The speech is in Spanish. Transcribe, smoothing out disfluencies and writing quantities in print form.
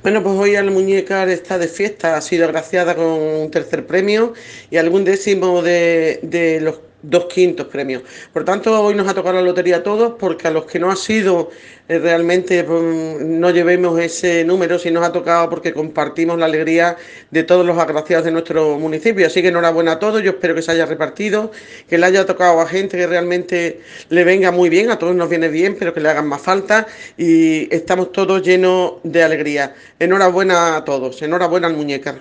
Bueno, pues hoy la muñeca está de fiesta, ha sido agraciada con un tercer premio y algún décimo de los dos quintos premios. Por tanto, hoy nos ha tocado la lotería a todos, porque a los que no ha sido realmente no llevemos ese número, si nos ha tocado porque compartimos la alegría de todos los agraciados de nuestro municipio. Así que enhorabuena a todos, yo espero que se haya repartido, que le haya tocado a gente que realmente le venga muy bien, a todos nos viene bien, pero que le hagan más falta y estamos todos llenos de alegría. Enhorabuena a todos, enhorabuena al muñeca.